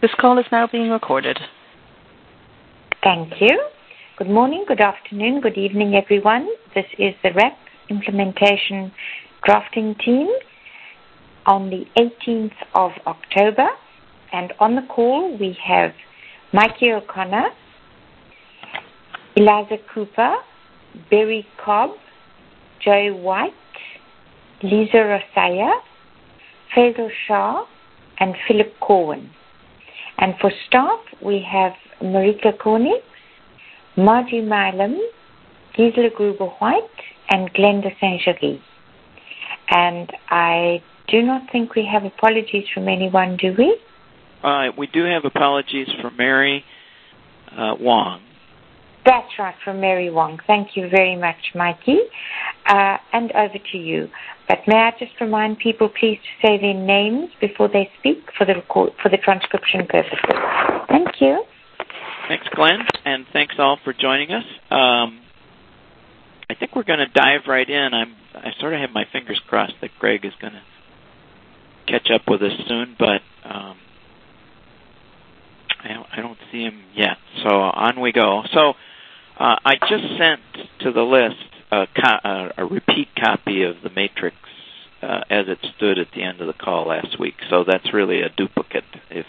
This call is now being recorded. Thank you. Good morning, good afternoon, good evening, everyone. This is the RAP implementation drafting team on the 18th of October. And on the call, we have Mikey O'Connor, Eliza Cooper, Berry Cobb, Joy White, Lisa Rosaya, Faisal Shah, and Philip Corwin. And for staff, we have Marika Koenig, Margie Milam, Gisela Gruber-White, and Glenda Saint-Géry. And I do not think we have apologies from anyone, do we? We do have apologies from Mary Wong. That's right, from Mary Wong. Thank you very much, Mikey. And over to you. But may I just remind people, please, to say their names before they speak for the transcription purposes. Thank you. Thanks, Glenn, and thanks all for joining us. I think we're going to dive right in. I sort of have my fingers crossed that Greg is going to catch up with us soon, but I don't see him yet. So on we go. So I just sent to the list a repeat copy of the matrix as it stood at the end of the call last week. So that's really a duplicate if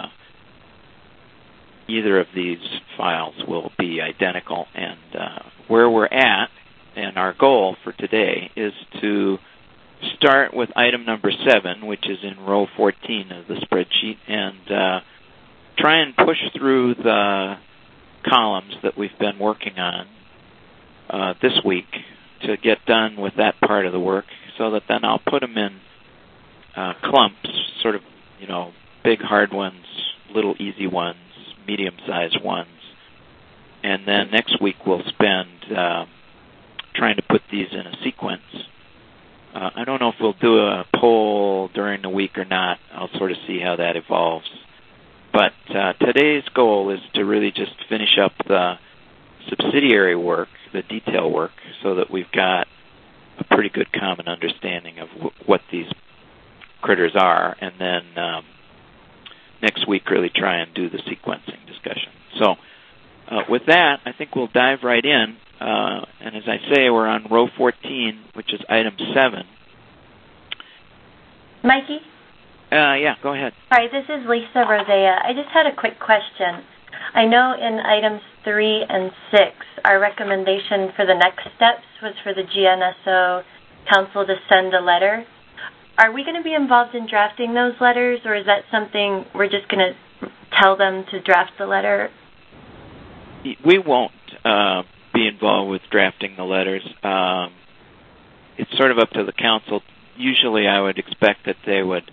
either of these files will be identical. And where we're at and our goal for today is to start with item number 7, which is in row 14 of the spreadsheet, and try and push through the columns that we've been working on this week to get done with that part of the work, so that then I'll put them in clumps, sort of, big hard ones, little easy ones, medium-sized ones, and then next week we'll spend trying to put these in a sequence. I don't know if we'll do a poll during the week or not. I'll sort of see how that evolves. But today's goal is to really just finish up the subsidiary work, the detail work, so that we've got a pretty good common understanding of what these critters are, and then next week really try and do the sequencing discussion. So with that, I think we'll dive right in. And as I say, we're on row 14, which is item 7. Mikey? Yeah, go ahead. Hi, this is Lisa Rosea. I just had a quick question. I know in items 3 and 6, our recommendation for the next steps was for the GNSO Council to send a letter. Are we going to be involved in drafting those letters, or is that something we're just going to tell them to draft the letter? We won't be involved with drafting the letters. It's sort of up to the Council. Usually I would expect that they would,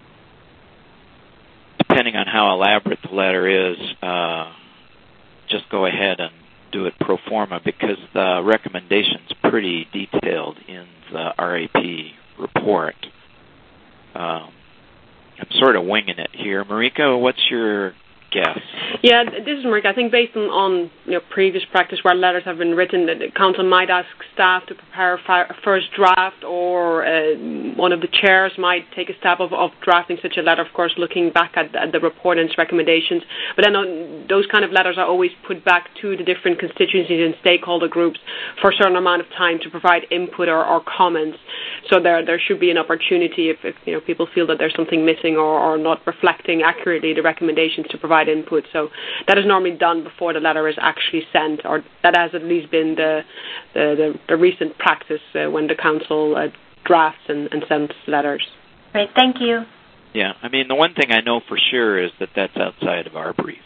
depending on how elaborate the letter is, just go ahead and do it pro forma, because the recommendation's pretty detailed in the RAP report. I'm sort of winging it here. Marika, what's your guess? Yeah, this is Marika. I think based on previous practice where letters have been written, the Council might ask staff to prepare a first draft, or one of the chairs might take a step of drafting such a letter, of course, looking back at the report and its recommendations. But then those kind of letters are always put back to the different constituencies and stakeholder groups for a certain amount of time to provide input or comments. So there should be an opportunity if people feel that there's something missing or not reflecting accurately the recommendations to provide input. So that is normally done before the letter is actually sent, or that has at least been the recent practice when the Council drafts and sends letters. Great, thank you. Yeah, I mean, the one thing I know for sure is that that's outside of our brief.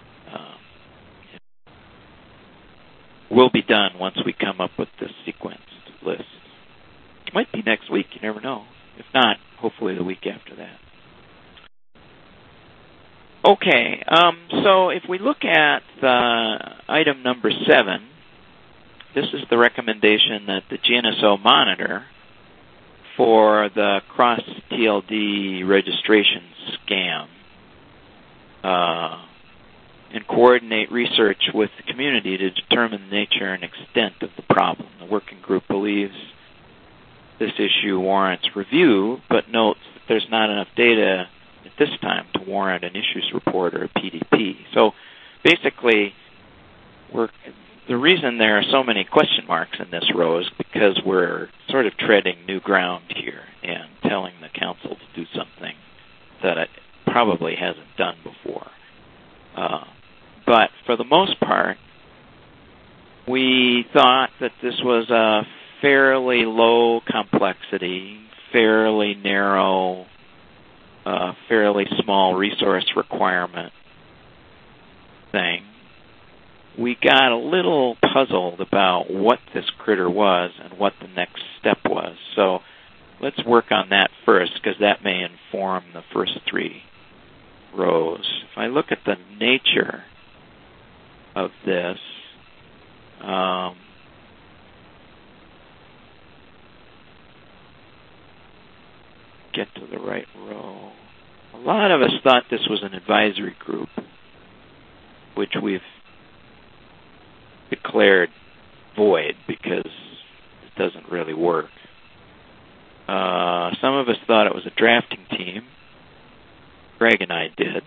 We'll be done once we come up with this sequenced list. It might be next week, you never know. If not, hopefully the week after that. Okay, so if we look at item number 7, this is the recommendation that the GNSO monitor for the cross-TLD registration scam and coordinate research with the community to determine the nature and extent of the problem. The working group believes this issue warrants review, but notes that there's not enough data at this time to warrant an issues report or a PDP. So basically, the reason there are so many question marks in this row is because we're sort of treading new ground here and telling the council to do something that it probably hasn't done before. But for the most part, we thought that this was a fairly low complexity, fairly narrow, fairly small resource requirement thing. We got a little puzzled about what this critter was and what the next step was. So let's work on that first, because that may inform the first three rows. If I look at the nature of this, get to the right row. A lot of us thought this was an advisory group, which we've declared void because it doesn't really work. Some of us thought it was a drafting team. Greg and I did.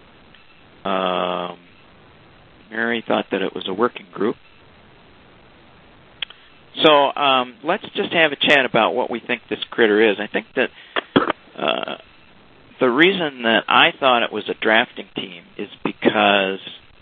Mary thought that it was a working group. So let's just have a chat about what we think this critter is. I think that the reason that I thought it was a drafting team is because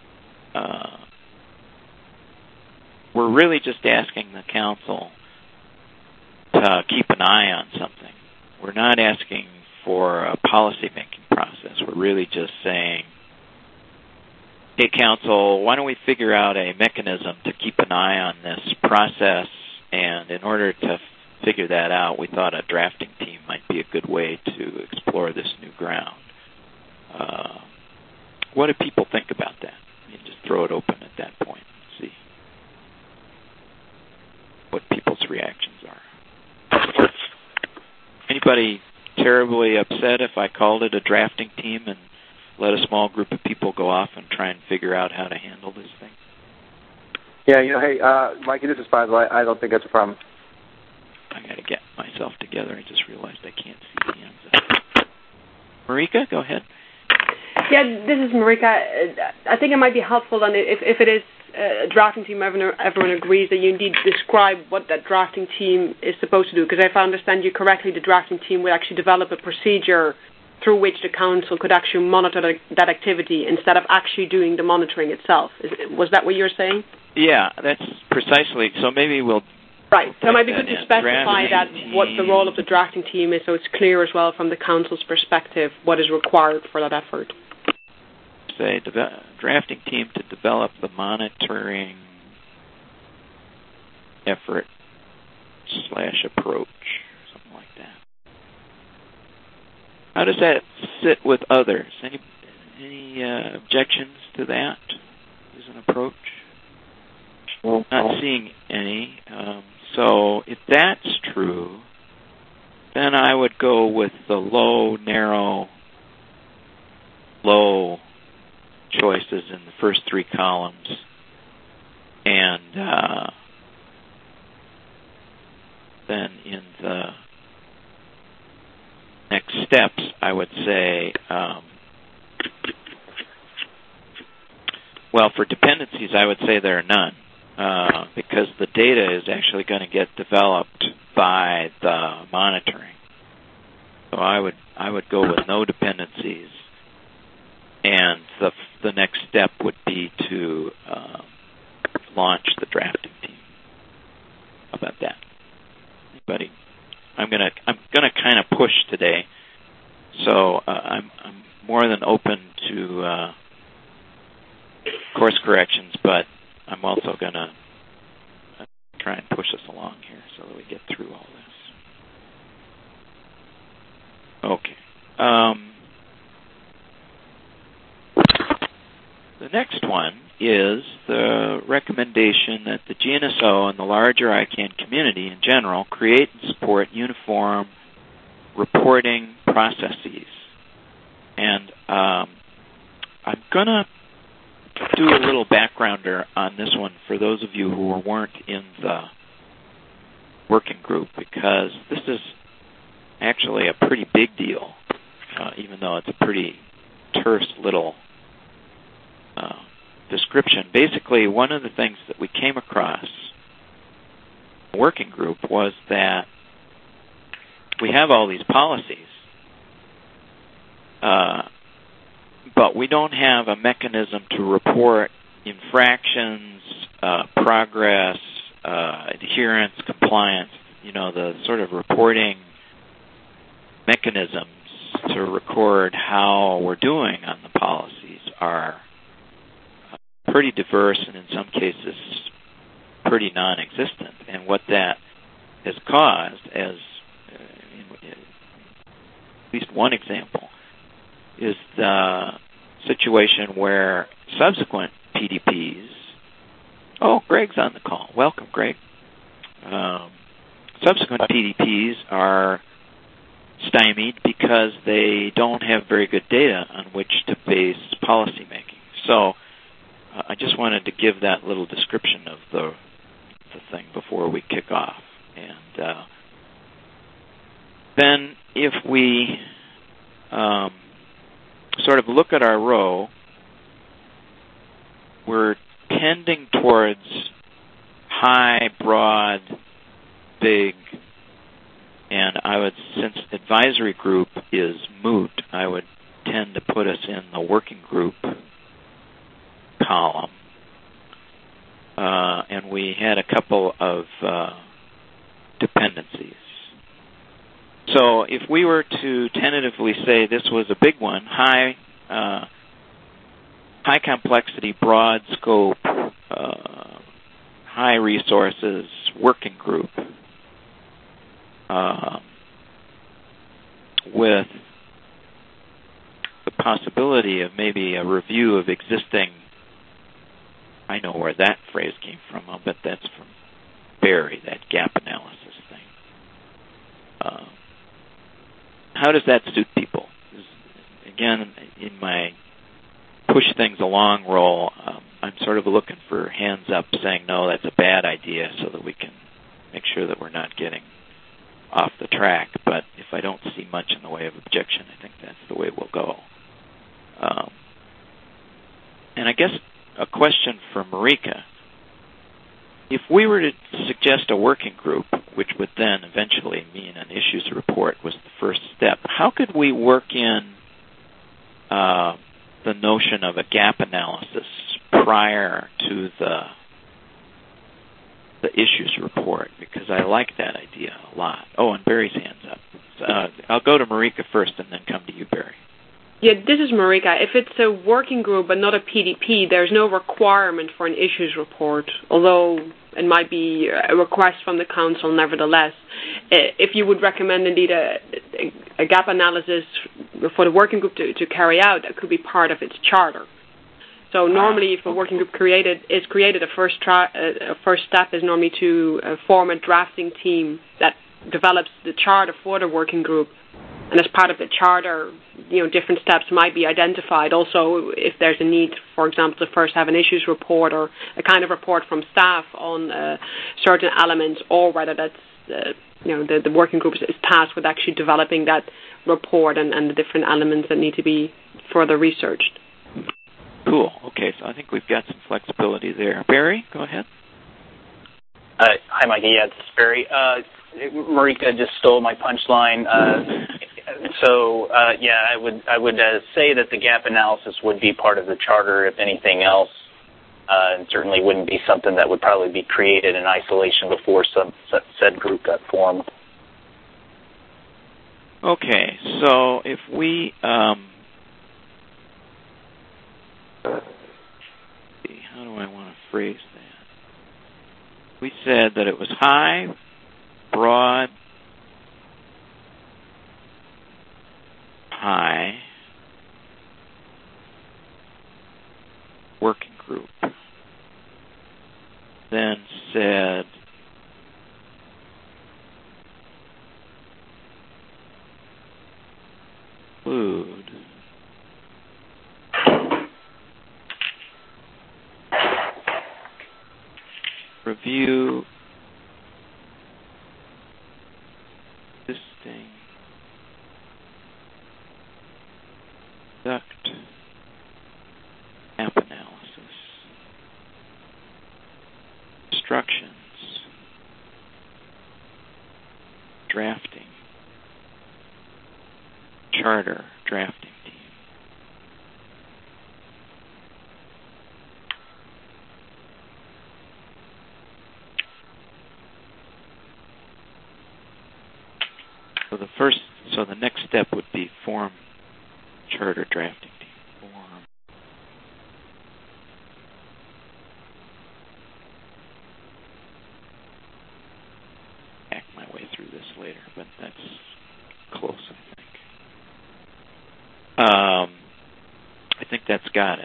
we're really just asking the council to keep an eye on something. We're not asking for a policy-making process. We're really just saying, hey, council, why don't we figure out a mechanism to keep an eye on this process? And in order to figure that out, we thought a drafting team might be a good way to explore this new ground. What do people think about that? You just throw it open at that point and see what people's reactions are. Anybody terribly upset if I called it a drafting team and let a small group of people go off and try and figure out how to handle this thing? Yeah, hey, Mikey, this is Faisal. I don't think that's a problem. I got to get myself together. I just realized I can't see the hands. Marika, go ahead. Yeah, this is Marika. I think it might be helpful then if it is a drafting team, everyone agrees that you need to describe what that drafting team is supposed to do. Because if I understand you correctly, the drafting team will actually develop a procedure through which the council could actually monitor that activity instead of actually doing the monitoring itself. Was that what you were saying? Yeah, that's precisely. So maybe we'll... Right, so it might be good to specify what the role of the drafting team is so it's clear as well from the council's perspective what is required for that effort. Say, drafting team to develop the monitoring effort / approach, something like that. How does that sit with others? Any objections to that as an approach? Not seeing any. So if that's true, then I would go with the low, narrow, low choices in the first three columns. And then in the next steps, I would say, well, for dependencies, I would say there are none. Because the data is actually going to get developed by the monitoring. So I would go with no dependencies, and the next step would be to launch the drafting team. How about that? Anybody? I'm gonna kind of push today, so I'm more than open to course corrections, but I'm also going to try and push us along here so that we get through all this. Okay. The next one is the recommendation that the GNSO and the larger ICANN community in general create and support uniform reporting processes. And I'm going to do a little backgrounder on this one for those of you who weren't in the working group, because this is actually a pretty big deal, even even though it's a pretty terse little description. Basically, one of the things that we came across in the working group was that we have all these policies, but we don't have a mechanism to report infractions, progress, adherence, compliance, the sort of reporting mechanisms to record how we're doing on the policies are pretty diverse and in some cases pretty non-existent. And what that has caused, as at least one example, is the situation where subsequent PDPs, Greg's on the call. Welcome, Greg. Subsequent PDPs are stymied because they don't have very good data on which to base policy making. So I just wanted to give that little description of the thing before we kick off. And then if we sort of look at our row, we're tending towards high, broad, big, and since advisory group is moot, I would tend to put us in the working group column. And we had a couple of dependencies. So if we were to tentatively say this was a big one, high complexity, broad scope, high resources, working group, with the possibility of maybe a review of existing, I know where that phrase came from, I'll bet that's from Barry, that gap analysis thing. How does that suit people? Again, in my push things along role, I'm sort of looking for hands up saying, no, that's a bad idea, so that we can make sure that we're not getting off the track. But if I don't see much in the way of objection, I think that's the way we'll go. And I guess a question for Marika. If we were to suggest a working group, which would then eventually mean an issues report was the first step, how could we work in the notion of a gap analysis prior to the issues report? Because I like that idea a lot. And Barry's hand's up. So, I'll go to Marika first and then come to you, Barry. Yeah, this is Marika. If it's a working group but not a PDP, there's no requirement for an issues report, although it might be a request from the council nevertheless. If you would recommend indeed a gap analysis for the working group to carry out, that could be part of its charter. So normally if a working group is created, a first step is normally to form a drafting team that develops the charter for the working group. And as part of the charter, different steps might be identified. Also, if there's a need, for example, to first have an issues report or a kind of report from staff on certain elements, or whether that's the working group is tasked with actually developing that report and the different elements that need to be further researched. Cool. Okay, so I think we've got some flexibility there. Barry, go ahead. Hi, Mikey. Yeah, this is Barry. Marika just stole my punchline. I would say that the gap analysis would be part of the charter, if anything else, and certainly wouldn't be something that would probably be created in isolation before said group got formed. Okay, so if we how do I want to phrase that? We said that it was high, broad, high, working group. Then said include review existing Conduct gap analysis. Instructions. Drafting. Charter drafting team. So the next step would be form charter drafting team. Form. Back my way through this later, but that's close, I think. I think that's got it.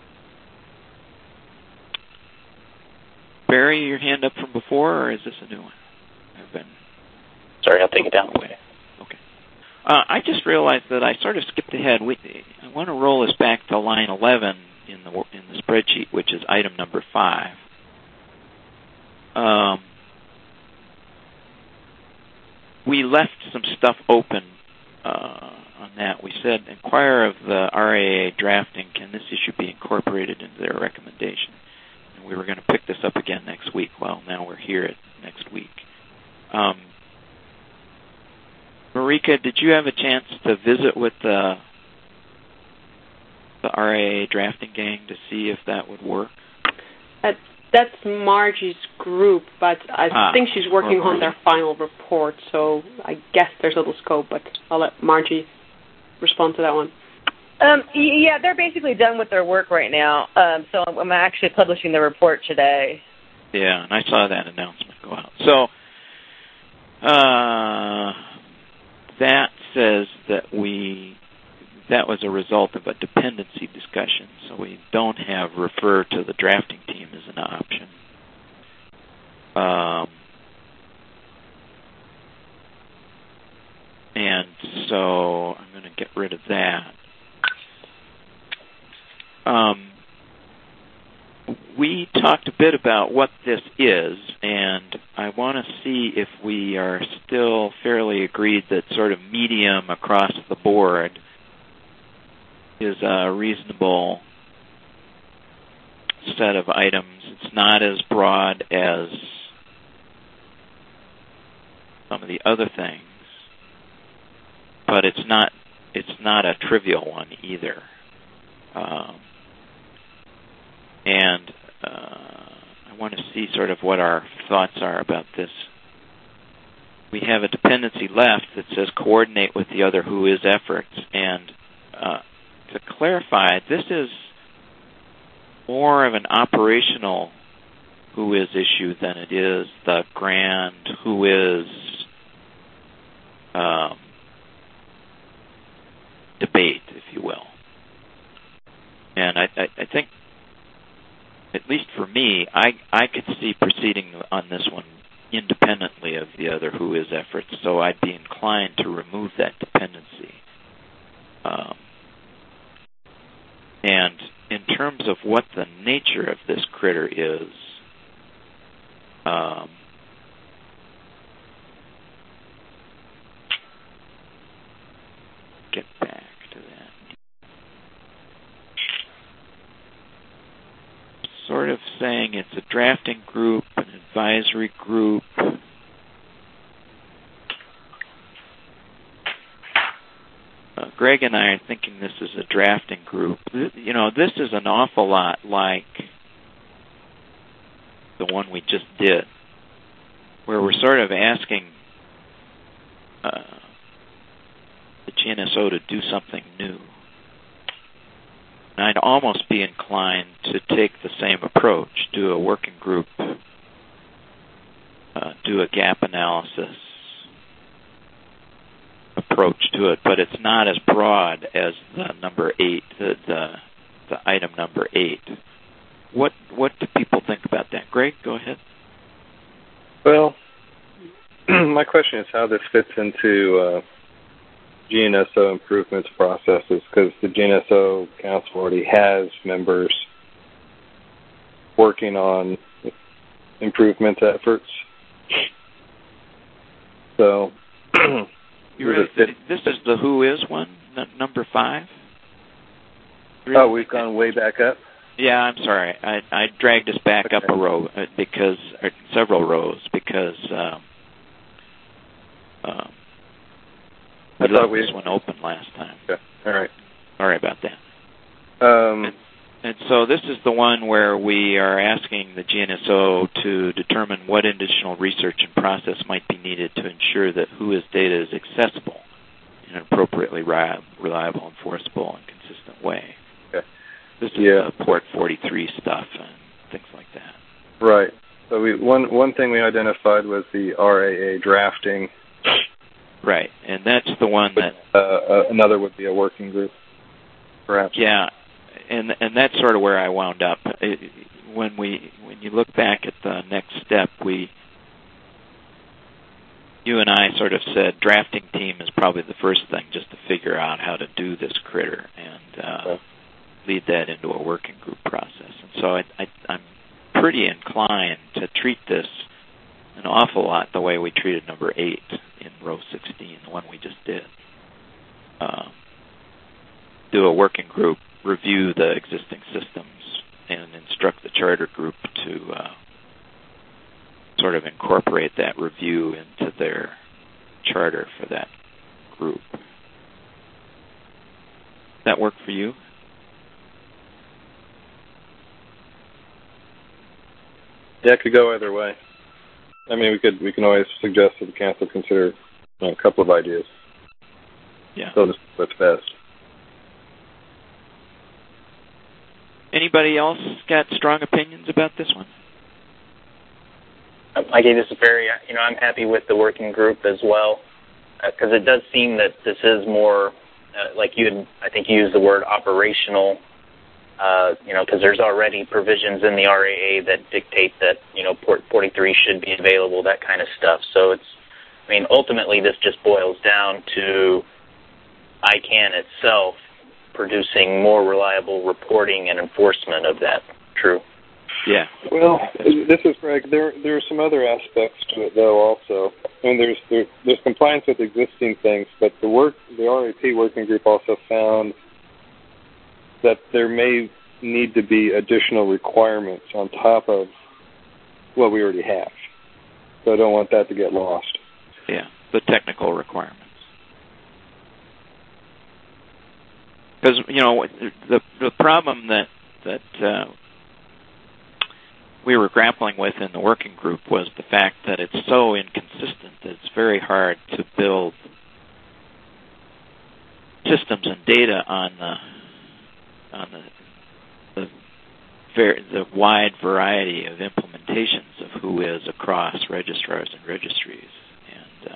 Barry, your hand up from before, or is this a new one? Sorry, I'll take it down. Okay. I just realized that I sort of skipped ahead. I want to roll us back to line 11 in the spreadsheet, which is item number 5. We left some stuff open on that. We said, inquire of the RAA drafting, can this issue be incorporated into their recommendation? And we were going to pick this up again next week. Well, now we're here next week. Marika, did you have a chance to visit with the RAA drafting gang to see if that would work? That's Margie's group, but I think she's working on their final report, so I guess there's a little scope, but I'll let Margie respond to that one. Yeah, they're basically done with their work right now, so I'm actually publishing the report today. Yeah, and I saw that announcement go out. So, that says that that was a result of a dependency discussion, so we don't have refer to the drafting team as an option. And so I'm going to get rid of that. We talked a bit about what this is, and I want to see if we are still fairly agreed that sort of medium across the board is a reasonable set of items. It's not as broad as some of the other things, but it's not a trivial one either. And I want to see sort of what our thoughts are about this. We have a dependency left that says coordinate with the other WHOIS efforts. And to clarify, this is more of an operational WHOIS issue than it is the grand WHOIS debate, if you will. And I think, at least for me, I could see proceeding on this one independently of the other WHOIS efforts, so I'd be inclined to remove that dependency. And in terms of what the nature of this critter is, get back to that. Sort of saying it's a drafting group, an advisory group. Greg and I are thinking this is a drafting group. You know, this is an awful lot like the one we just did, where we're sort of asking the GNSO to do something new. And I'd almost be inclined to take the same approach, do a working group, do a gap analysis approach to it, but it's not as broad as the number 8, the item number 8. What do people think about that? Greg, go ahead. Well, my question is how this fits into GNSO improvements processes, because the GNSO Council already has members working on improvement efforts. So, this is the WHOIS one, number 5? Oh, we've gone way back up? Yeah, I'm sorry. I dragged us back up a row because several rows because we left this one open last time. Okay. All right. Sorry about that. And so this is the one where we are asking the GNSO to determine what additional research and process might be needed to ensure that WHOIS data is accessible in an appropriately reliable, enforceable, and consistent way. Okay. This is Port 43 stuff and things like that. Right. So one thing we identified was the RAA drafting. Right, and that's the one that... another would be a working group, perhaps. Yeah, and that's sort of where I wound up. When you look back at the next step, you and I sort of said drafting team is probably the first thing, just to figure out how to do this critter and lead that into a working group process. And so I'm pretty inclined to treat this an awful lot the way we treated number 8 in row 16, the one we just did. Do a working group, review the existing systems, and instruct the charter group to sort of incorporate that review into their charter for that group. That work for you? Yeah, it could go either way. I mean, we can always suggest that the council consider a couple of ideas. Yeah. So what's best. Anybody else got strong opinions about this one? I gave this a very, I'm happy with the working group as well, because it does seem that this is more, like I think you used the word operational, because there's already provisions in the RAA that dictate that, Port 43 should be available, that kind of stuff. So ultimately this just boils down to ICANN itself producing more reliable reporting and enforcement of that. True. Yeah. Well, this is Greg. There are some other aspects to it, though. Also, I mean, there's compliance with existing things, but the RAP working group also found that there may need to be additional requirements on top of what we already have. So I don't want that to get lost. Yeah, the technical requirements. Because the problem that we were grappling with in the working group was the fact that it's so inconsistent that it's very hard to build systems and data on the wide variety of implementations of WHOIS across registrars and registries, and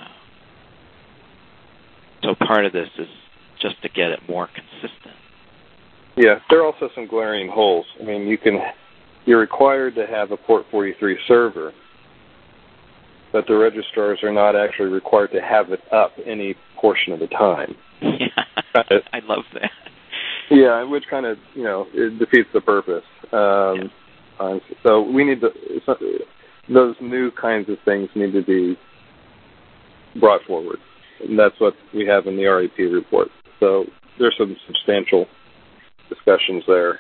so part of this is just to get it more consistent. Yeah, there are also some glaring holes. I mean, you're required to have a Port 43 server, but the registrars are not actually required to have it up any portion of the time. Yeah, I love that. Yeah, which kind of, it defeats the purpose. So we need those new kinds of things need to be brought forward. And that's what we have in the RAP report. So there's some substantial discussions there.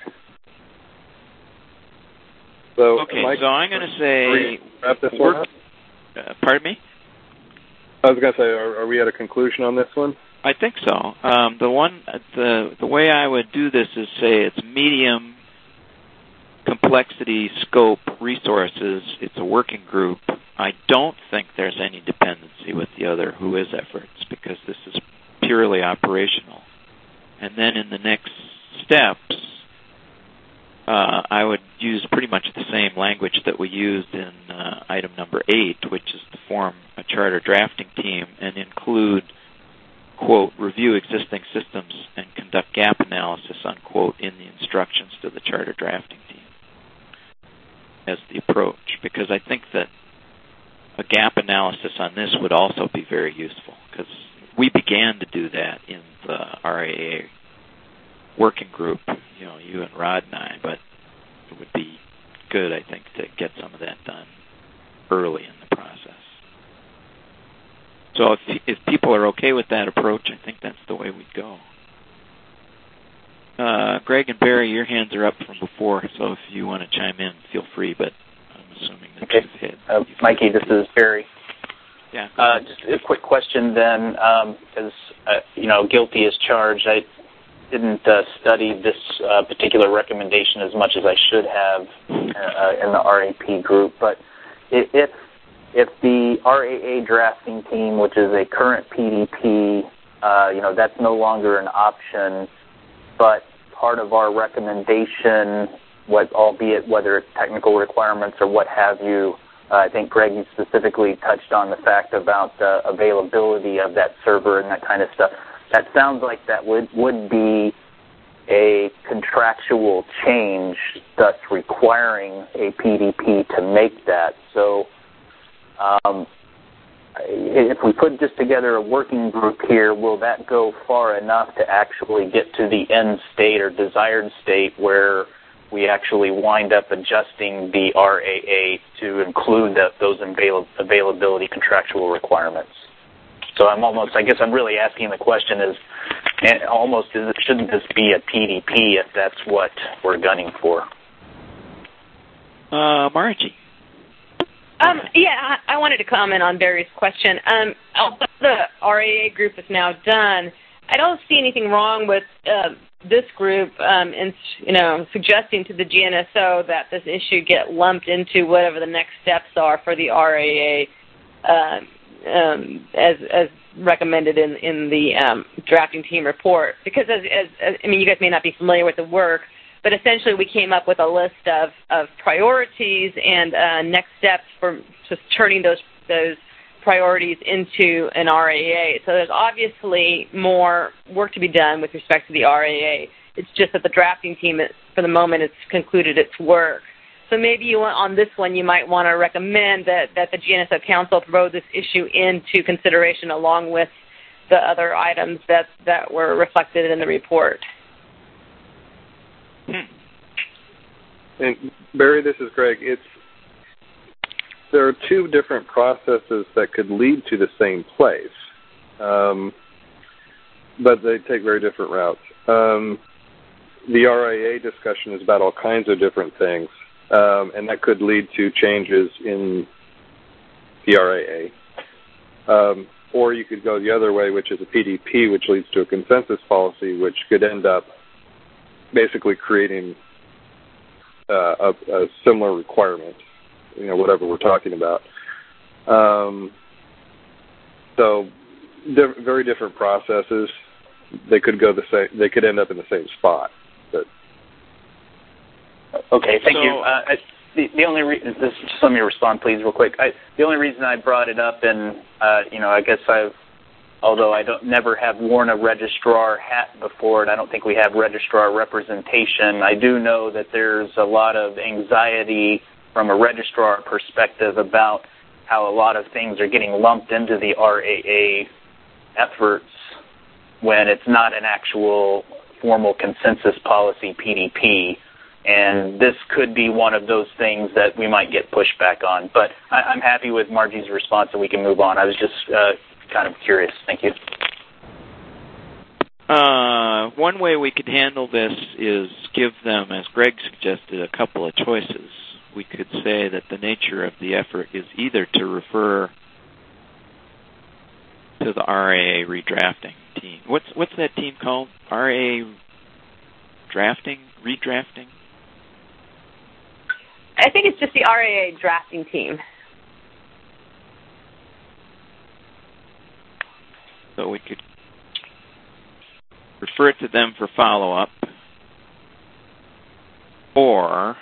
So, okay, Mike, so I'm going to say... Wrap this one up? Pardon me? I was going to say, are we at a conclusion on this one? I think so. The way I would do this is say it's medium complexity, scope, resources. It's a working group. I don't think there's any dependency with the other WHOIS efforts because this is purely operational. And then in the next steps, I would use pretty much the same language that we used in item number 8, which is to form a charter drafting team and include, quote, review existing systems and conduct gap analysis, unquote, in the instructions to the charter drafting team as the approach. Because I think that a gap analysis on this would also be very useful because we began to do that in the RAA working group, you and Rod and I, but it would be good, I think, to get some of that done early in the process. So if people are okay with that approach, I think that's the way we'd go. Greg and Barry, your hands are up from before, so if you want to chime in, feel free, but I'm assuming that you've hit. Mikey, this is Barry. Yeah. Just a quick question then, because, guilty as charged. I didn't study this particular recommendation as much as I should have in the RAP group, but if the RAA drafting team, which is a current PDP, that's no longer an option, but part of our recommendation, albeit whether it's technical requirements or what have you, I think Greg, you specifically touched on the fact about the availability of that server and that kind of stuff. That sounds like that would be a contractual change, thus requiring a PDP to make that. So if we put just together a working group here, will that go far enough to actually get to the end state or desired state where we actually wind up adjusting the RAA to include those availability contractual requirements? So I guess I'm really asking the question shouldn't this be a PDP if that's what we're gunning for? Margie. I wanted to comment on Barry's question. Although the RAA group is now done, I don't see anything wrong with this group in suggesting to the GNSO that this issue get lumped into whatever the next steps are for the RAA as recommended in the drafting team report. Because you guys may not be familiar with the work, but essentially we came up with a list of priorities and next steps for just turning those priorities into an RAA. So there's obviously more work to be done with respect to the RAA. It's just that the drafting team, for the moment, it's concluded its work. So maybe on this one you might want to recommend that the GNSO Council throw this issue into consideration along with the other items that were reflected in the report. And Barry, this is Greg. There are two different processes that could lead to the same place, but they take very different routes. The RAA discussion is about all kinds of different things, and that could lead to changes in the RAA. Or you could go the other way, which is a PDP, which leads to a consensus policy, which could end up basically creating a similar requirement, whatever we're talking about. So very different processes. They could go the same. They could end up in the same spot. But okay, thank you. The only reason, just let me respond, please, real quick. The only reason I brought it up, and I guess although I never have worn a registrar hat before, and I don't think we have registrar representation, I do know that there's a lot of anxiety from a registrar perspective about how a lot of things are getting lumped into the RAA efforts when it's not an actual formal consensus policy PDP. And this could be one of those things that we might get pushback on. But I'm happy with Margie's response, and we can move on. I was just kind of curious. Thank you. One way we could handle this is give them, as Greg suggested, a couple of choices. We could say that the nature of the effort is either to refer to the RAA redrafting team. What's that team called? RAA redrafting? I think it's just the RAA drafting team. So we could refer to them for follow-up, or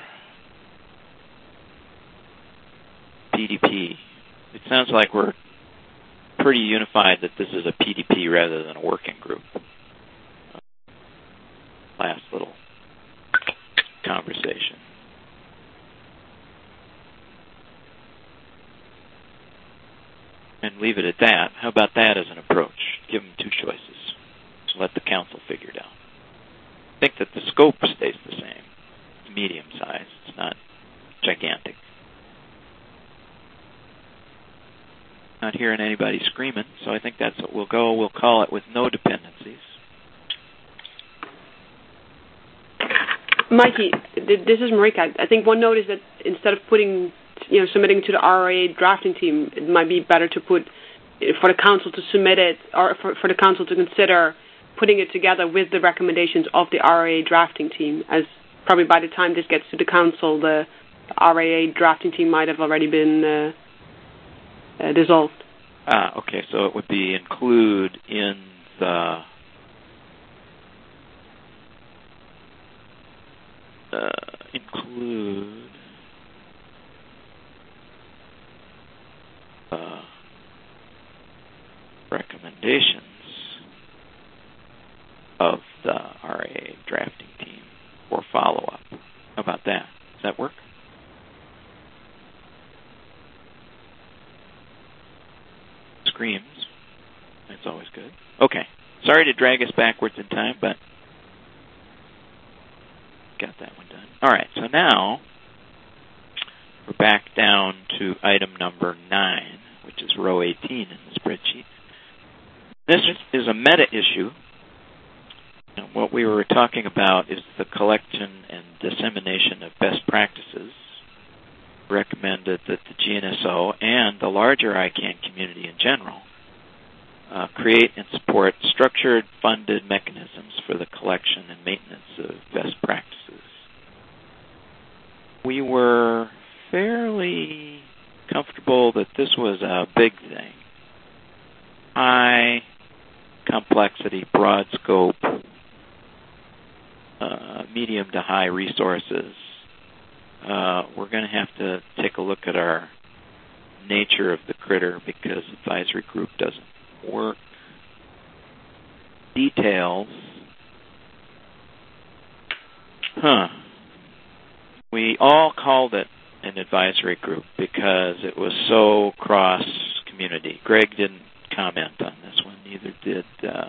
PDP. It sounds like we're pretty unified that this is a PDP rather than a working group. Last little conversation. And leave it at that. How about that as an approach? Give them two choices. Let the council figure it out. I think that the scope stays the same. It's medium-sized. It's not gigantic. Not hearing anybody screaming, so I think that's what we'll go. We'll call it with no dependencies. Mikey, this is Marika. I think one note is that instead of submitting to the RA drafting team, it might be better to put for the council to submit it, or for the council to consider putting it together with the recommendations of the RA drafting team, as probably by the time this gets to the council, the RAA drafting team might have already been dissolved. Okay, so it would be include in the recommendations of the RAA drafting team for follow-up. How about that? Does that work? Screams. That's always good. Okay. Sorry to drag us backwards in time, but got that one done. All right. So now we're back down to item number 9, which is row 18 in the spreadsheet. This is a meta issue. And what we were talking about is the collection and dissemination of best practices. Recommended that the GNSO and the larger ICANN community in general create and support structured, funded mechanisms for the collection and maintenance of best practices. We were fairly comfortable that this was a big thing. High complexity, broad scope, medium to high resources. We're going to have to take a look at our nature of the critter because advisory group doesn't work. Details. We all called it an advisory group because it was so cross-community. Greg didn't comment on this one, neither did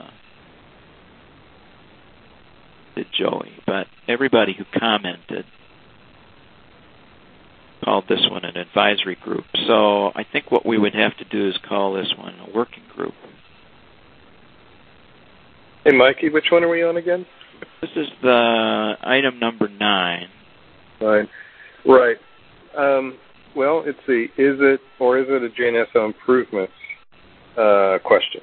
Joey. But everybody who commented called this one an advisory group. So I think what we would have to do is call this one a working group. Hey, Mikey, which one are we on again? This is the item number 9. 9. Right. Well, it's the is it a GNSO improvements question.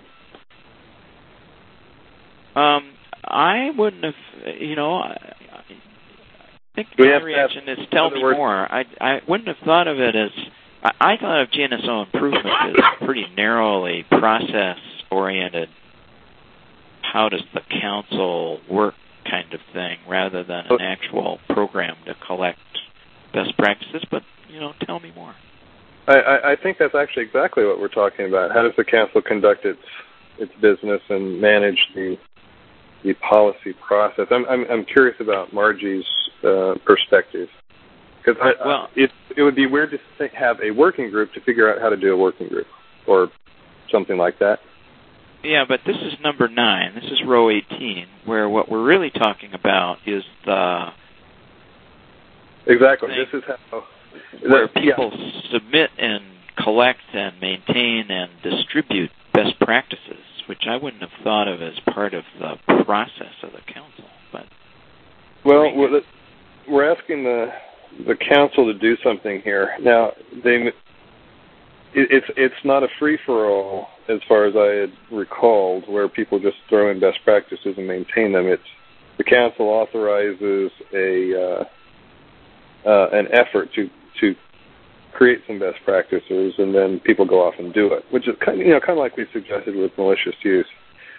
I wouldn't have, I think my reaction is tell me more. I wouldn't have thought of it as, I thought of GNSO improvement as pretty narrowly process-oriented, how does the council work kind of thing, rather than an actual program to collect best practices, but, tell me more. I think that's actually exactly what we're talking about. How does the council conduct its business and manage the policy process? I'm curious about Margie's perspective, because it would be weird to have a working group to figure out how to do a working group or something like that. Yeah, but this is number 9. This is row 18, where what we're really talking about is the exactly. This is how where people submit and collect and maintain and distribute best practices, which I wouldn't have thought of as part of the process of the council. But we're asking the council to do something here. Now, it's not a free-for-all as far as I had recalled, where people just throw in best practices and maintain them. It's the council authorizes an effort to create some best practices, and then people go off and do it, which is kind of like we suggested with malicious use.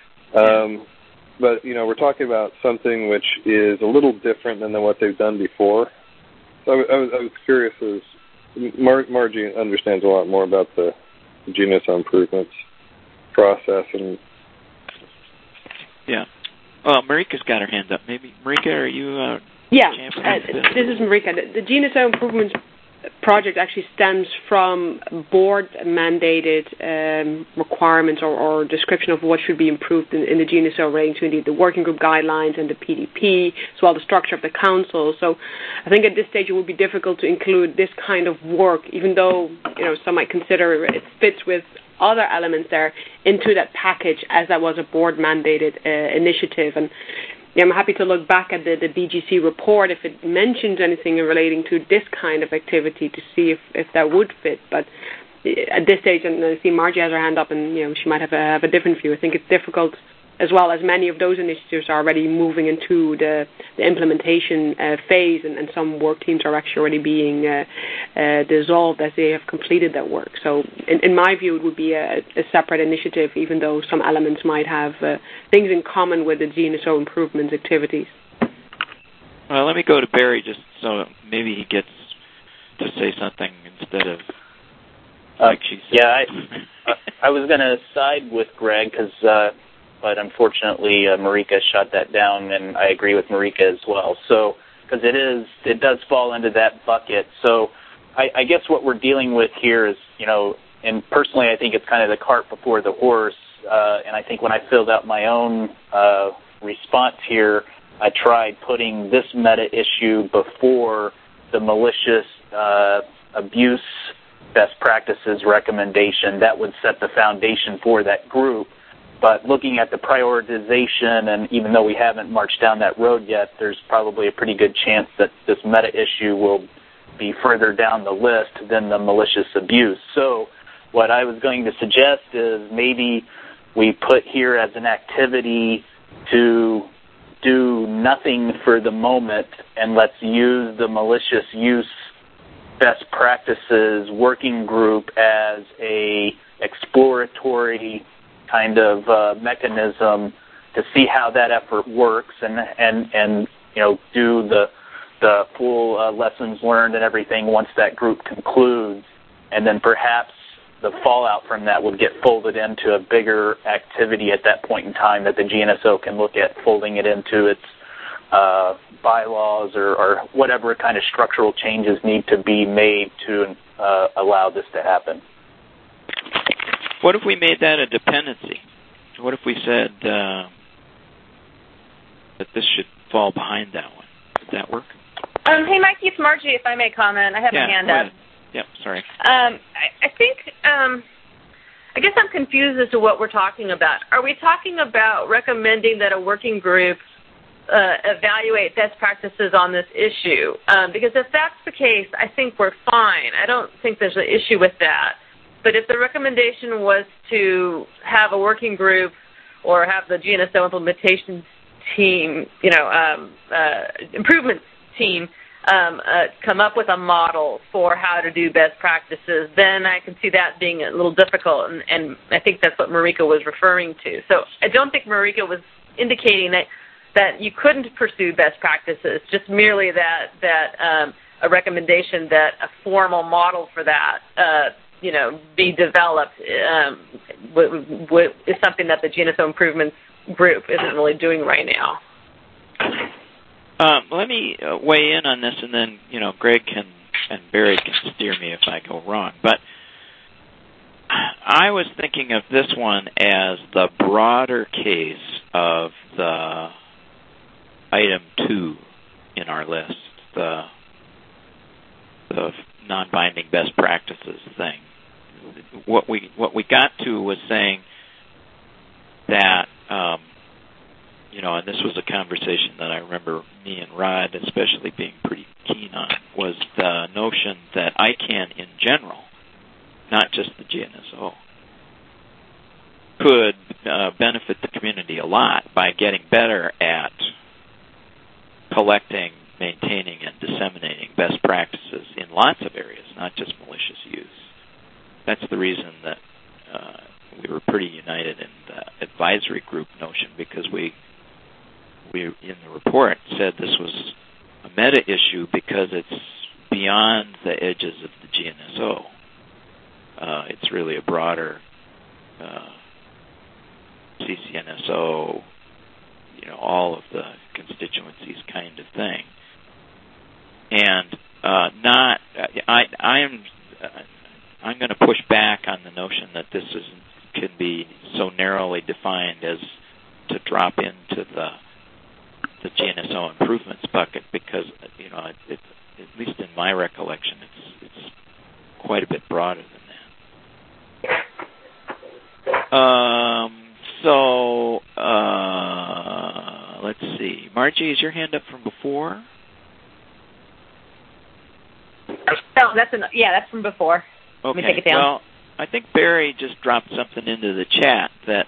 But we're talking about something which is a little different than what they've done before. So I was curious, as Margie understands a lot more about the GNSO improvements process. And yeah. Well, Marika's got her hand up. Maybe Marika, are you? This is Marika. The GNSO improvements project actually stems from board-mandated requirements or description of what should be improved in the GNSO relating to indeed the working group guidelines and the PDP, as well as the structure of the council. So I think at this stage it would be difficult to include this kind of work, even though some might consider it fits with other elements there, into that package, as that was a board-mandated initiative. And I'm happy to look back at the BGC report if it mentions anything relating to this kind of activity to see if that would fit. But at this stage, and I see Margie has her hand up, and she might have a different view. I think it's difficult, as well as many of those initiatives are already moving into the implementation phase, and some work teams are actually already being dissolved as they have completed that work. So in my view, it would be a separate initiative, even though some elements might have things in common with the GNSO improvements activities. Well, let me go to Barry just so maybe he gets to say something instead of like she said. Yeah, I was going to side with Greg but unfortunately, Marika shut that down, and I agree with Marika as well. So, because it does fall into that bucket. So, I guess what we're dealing with here is, and personally, I think it's kind of the cart before the horse. And I think when I filled out my own response here, I tried putting this meta issue before the malicious abuse best practices recommendation. That would set the foundation for that group. But looking at the prioritization, and even though we haven't marched down that road yet, there's probably a pretty good chance that this meta issue will be further down the list than the malicious abuse. So what I was going to suggest is maybe we put here as an activity to do nothing for the moment, and let's use the malicious use best practices working group as a exploratory kind of mechanism to see how that effort works, and do the full lessons learned and everything once that group concludes, and then perhaps the fallout from that would get folded into a bigger activity at that point in time that the GNSO can look at folding it into its bylaws or whatever kind of structural changes need to be made to allow this to happen. What if we made that a dependency? What if we said that this should fall behind that one? Would that work? Hey, Mikey, it's Margie, if I may comment. I have my hand up. Yeah, sorry. I think, I guess I'm confused as to what we're talking about. Are we talking about recommending that a working group evaluate best practices on this issue? Because if that's the case, I think we're fine. I don't think there's an issue with that. But if the recommendation was to have a working group or have the GNSO implementation team, improvement team, come up with a model for how to do best practices, then I can see that being a little difficult, and I think that's what Marika was referring to. So I don't think Marika was indicating that you couldn't pursue best practices, just merely that a recommendation that a formal model for that be developed is something that the GNSO improvements group isn't really doing right now. Let me weigh in on this, and then Greg and Barry can steer me if I go wrong. But I was thinking of this one as the broader case of the item 2 in our list, the non-binding best practices thing. What we got to was saying that, and this was a conversation that I remember me and Rod especially being pretty keen on, was the notion that ICANN in general, not just the GNSO, could benefit the community a lot by getting better at collecting, maintaining, and disseminating best practices in lots of areas, not just malicious use. That's the reason that we were pretty united in the advisory group notion, because we in the report said this was a meta issue because it's beyond the edges of the GNSO. It's really a broader CCNSO, all of the constituencies kind of thing. And I'm going to push back on the notion that this can be so narrowly defined as to drop into the GNSO improvements bucket, because at least in my recollection, it's quite a bit broader than that. So let's see. Margie, is your hand up from before? No, that's from before. Okay. Let me take it down. Well, I think Barry just dropped something into the chat that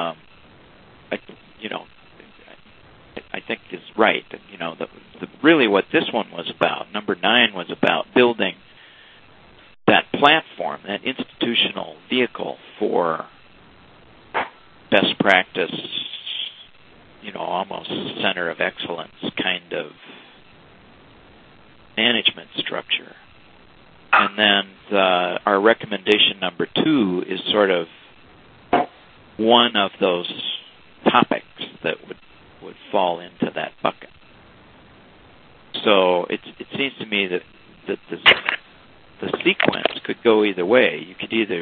I think is right. Really what this one was about, number 9, was about building that platform, that institutional vehicle for best practice, almost center of excellence kind of management structure. And then our recommendation number 2 is sort of one of those topics that would fall into that bucket. So it seems to me that the sequence could go either way. You could either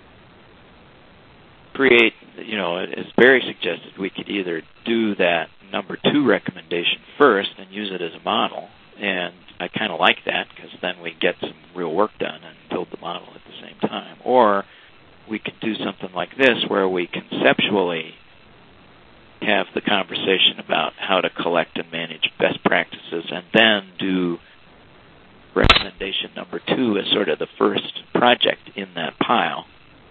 create, as Barry suggested, we could either do that number 2 recommendation first and use it as a model, and I kind of like that because then we get some real work done and build the model at the same time. Or we could do something like this where we conceptually have the conversation about how to collect and manage best practices and then do recommendation number 2 as sort of the first project in that pile.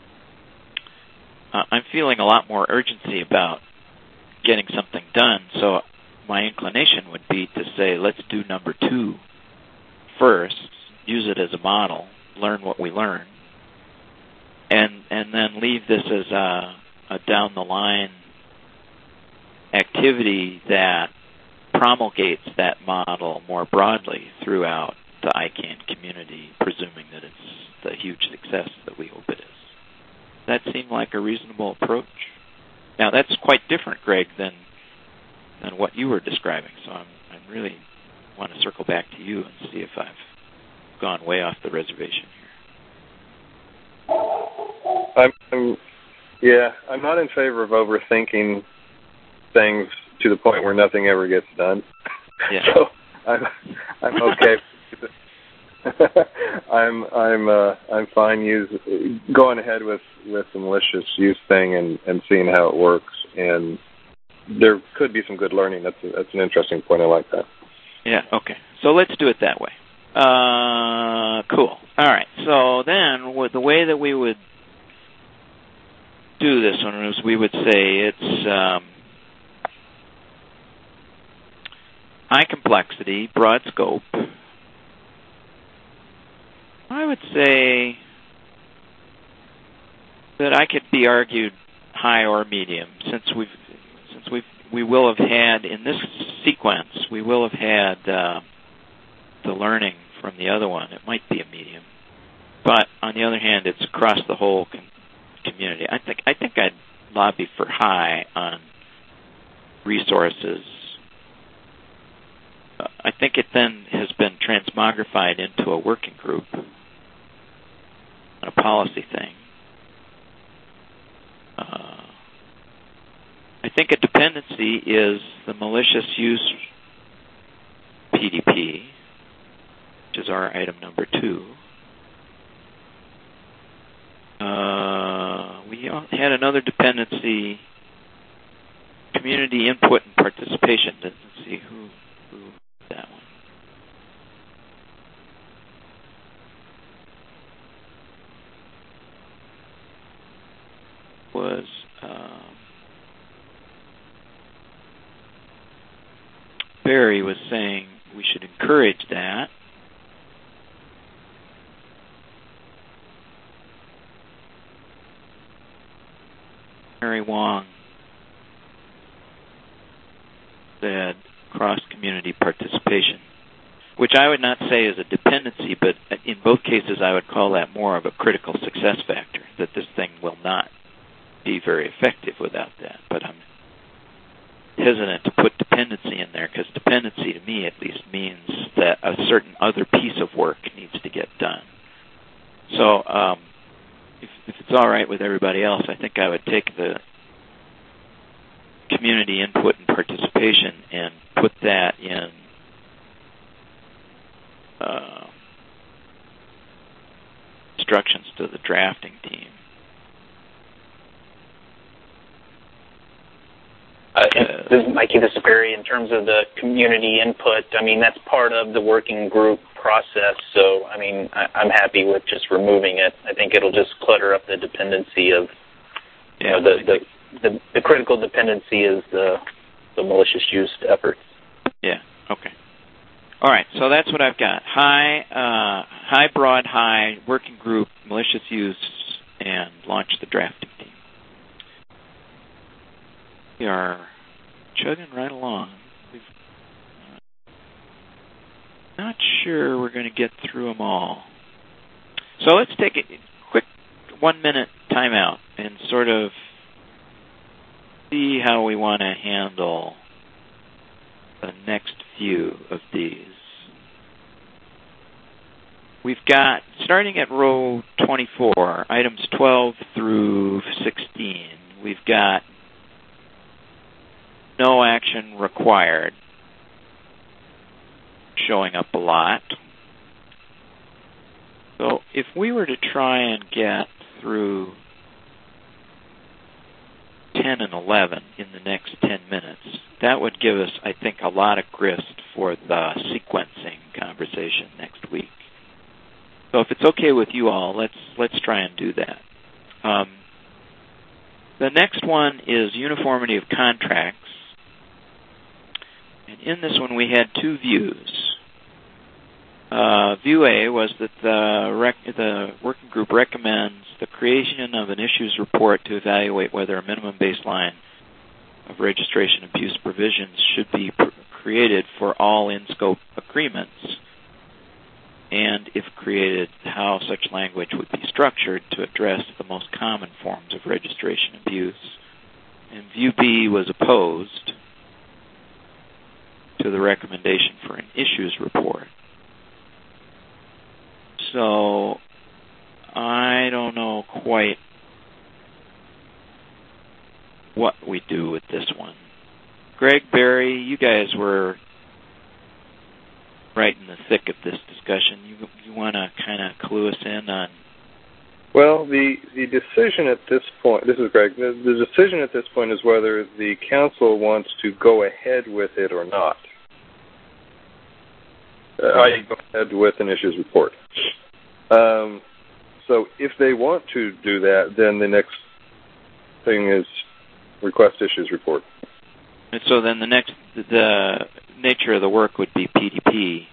I'm feeling a lot more urgency about getting something done, so my inclination would be to say, let's do number 2 first, use it as a model, learn what we learn, and then leave this as a down-the-line activity that promulgates that model more broadly throughout the ICANN community, presuming that it's the huge success that we hope it is. That seemed like a reasonable approach. Now, that's quite different, Greg, than what you were describing, so I really want to circle back to you and see if I've gone way off the reservation here. I'm not in favor of overthinking things to the point where nothing ever gets done. Yeah. So I'm okay. I'm fine going ahead with the malicious use thing and seeing how it works, and there could be some good learning. That's an interesting point. I like that. Yeah. Okay. So let's do it that way. Cool. All right. So then, the way that we would do this one is we would say it's high complexity, broad scope. I would say that I could be argued high or medium, since we will have had in this sequence, we will have had the learning from the other one. It might be a medium, but on the other hand, it's across the whole community. I think I'd lobby for high on resources. I think it then has been transmogrified into a working group, a policy thing. I think a dependency is the malicious use PDP, which is our item number 2. We had another dependency, community input and participation. Let's see who that one. Was Barry was saying we should encourage that. Mary Wong said cross-community participation, which I would not say is a dependency, but in both cases I would call that more of a critical success factor, that this thing will not be very effective without that. But I'm hesitant to put dependency in there, because dependency to me at least means that a certain other piece of work needs to get done. So if it's all right with everybody else, I think I would take the community input and participation and put that in instructions to the drafting team. Mikey, this is Barry. In terms of the community input, I mean, that's part of the working group process. So, I mean, I'm happy with just removing it. I think it'll just clutter up the dependency of, you know, the critical dependency is the malicious use efforts. Yeah. Okay. All right. So that's what I've got. High, broad, high, working group, malicious use, and launch the drafting team. We are chugging right along. Not sure we're going to get through them all. So let's take a quick 1-minute timeout and sort of see how we want to handle the next few of these. We've got, starting at row 24, items 12 through 16, we've got no action required showing up a lot. So if we were to try and get through 10 and 11 in the next 10 minutes, that would give us, I think, a lot of grist for the sequencing conversation next week. So if it's okay with you all, let's try and do that. The next one is uniformity of contracts. And in this one, we had two views. View A was that the working group recommends the creation of an issues report to evaluate whether a minimum baseline of registration abuse provisions should be created for all in-scope agreements, and if created, how such language would be structured to address the most common forms of registration abuse. And View B was opposed to the recommendation for an issues report. So I don't know quite what we do with this one. Greg, Barry, you guys were right in the thick of this discussion. You want to kind of clue us in on? Well, the decision at this point, this is Greg, the decision at this point is whether the council wants to go ahead with it or not. I go ahead with an issues report. So if they want to do that, then the next thing is request issues report. And so then the nature of the work would be PDP.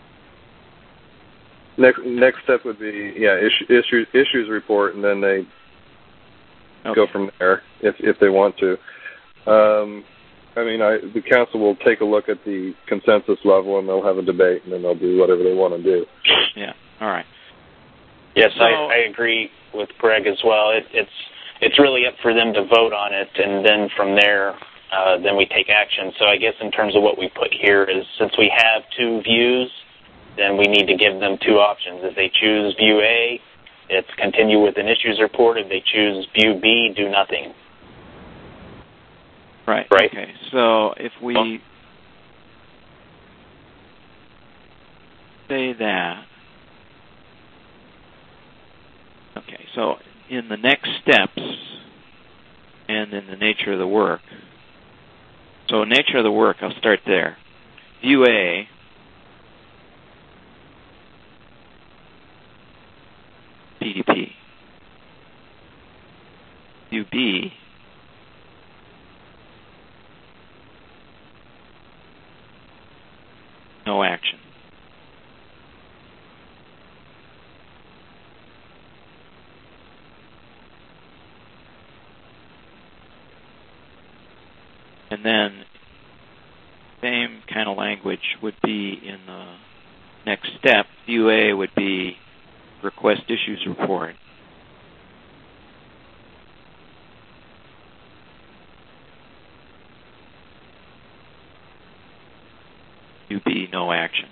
Next step would be issues report, and then they go from there if they want to. I mean, the council will take a look at the consensus level, and they'll have a debate, and then they'll do whatever they want to do. Yeah. All right. Yes, so, I agree with Greg as well. It's really up for them to vote on it, and then from there, then we take action. So I guess in terms of what we put here is, since we have two views, then we need to give them two options. If they choose View A, it's continue with an issues report. If they choose View B, do nothing. Right. Okay. So if we say that, okay, so in the next steps and in the nature of the work, so nature of the work, I'll start there. View A, PDP. View B, no action. And then same kind of language would be in the next step. View A would be request issues report. View B, no action.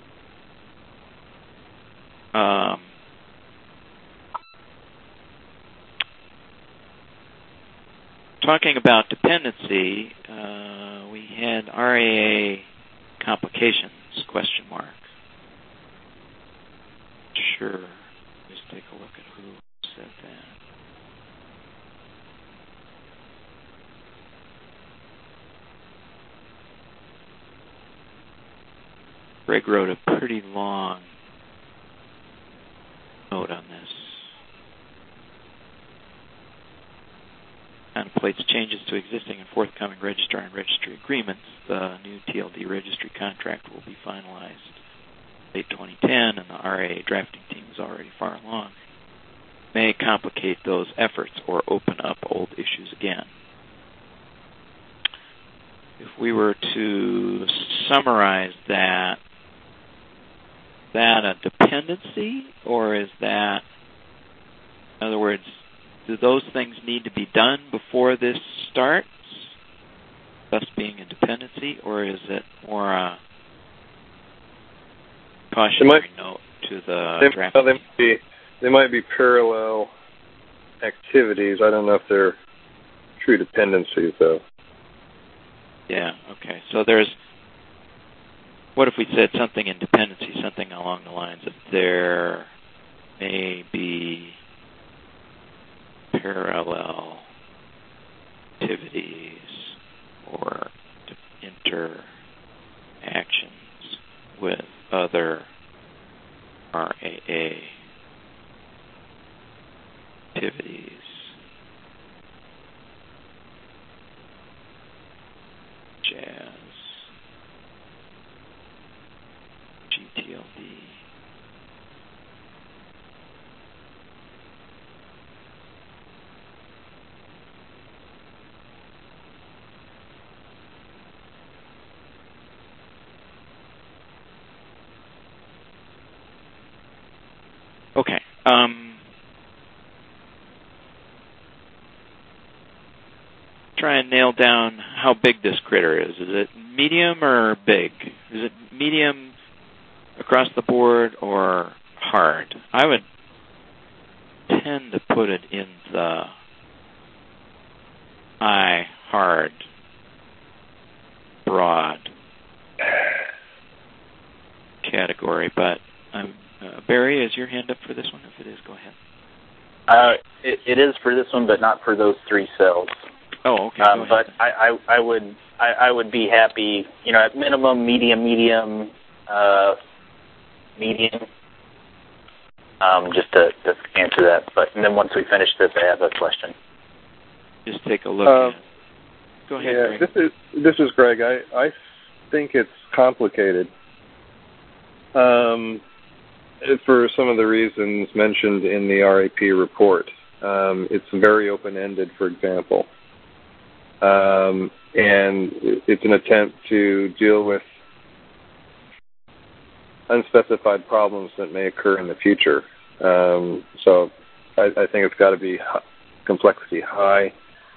Talking about dependency, we had RAA complications, question mark. Sure. Let's take a look at who said that. Greg wrote a pretty long note on this. Contemplates changes to existing and forthcoming registrar and registry agreements. The new TLD registry contract will be finalized late 2010, and the RA drafting team is already far along. May complicate those efforts or open up old issues again. If we were to summarize that, is that a dependency, or is that, in other words, do those things need to be done before this starts, thus being a dependency, or is it more a cautionary note to the drafting team? They might be parallel activities. I don't know if they're true dependencies, though. Yeah, okay. So what if we said something in dependency, something along the lines of there may be parallel activities or interactions with other RAA activities. Jazz, GTLD. Okay. Try and nail down how big this critter is. Is it medium or big? Is it medium across the board or hard? I would tend to put it in the high, hard, broad category. But Barry, is your hand up for this one? If it is, go ahead. It is for this one, but not for those 3 cells. Oh, okay. But I would be happy, at minimum, medium, just to answer that. And then once we finish this, I have a question. Just take a look at it. Go ahead, Greg. This is Greg. I think it's complicated. For some of the reasons mentioned in the RAP report. It's very open-ended, for example. And it's an attempt to deal with unspecified problems that may occur in the future. So I think it's got to be complexity high,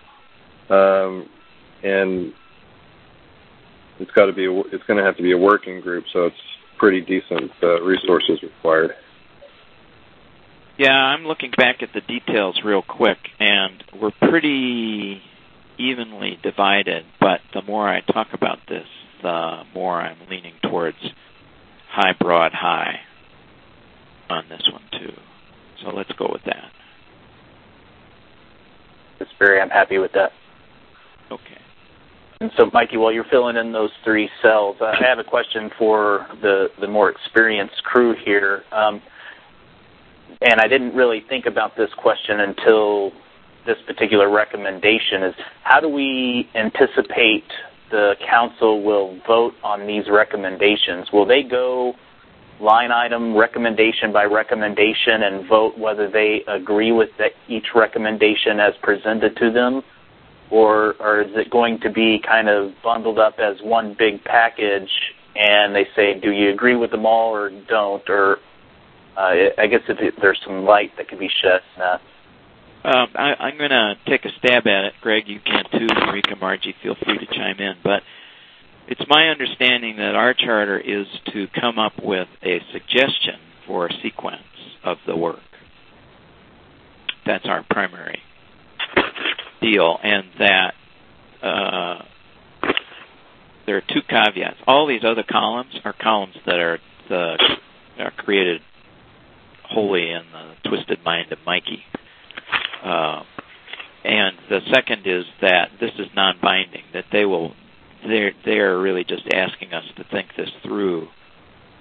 and it's going to have to be a working group. So it's pretty decent resources required. Yeah, I'm looking back at the details real quick, and we're pretty evenly divided, but the more I talk about this, the more I'm leaning towards high, broad, high on this one, too. So let's go with that. That's Barry. I'm happy with that. Okay. And so, Mikey, while you're filling in those 3 cells, I have a question for the more experienced crew here. And I didn't really think about this question until this particular recommendation, is how do we anticipate the council will vote on these recommendations? Will they go line item, recommendation by recommendation, and vote whether they agree with each recommendation as presented to them? Or is it going to be kind of bundled up as one big package, and they say, do you agree with them all or don't? Or I guess if there's some light that could be shed on that. I'm going to take a stab at it. Greg, you can too. Marika, Margie, feel free to chime in. But it's my understanding that our charter is to come up with a suggestion for a sequence of the work. That's our primary deal, and that there are 2 caveats. All these other columns are columns that are created wholly in the twisted mind of Mikey. And the second is that this is non-binding, that they are really just asking us to think this through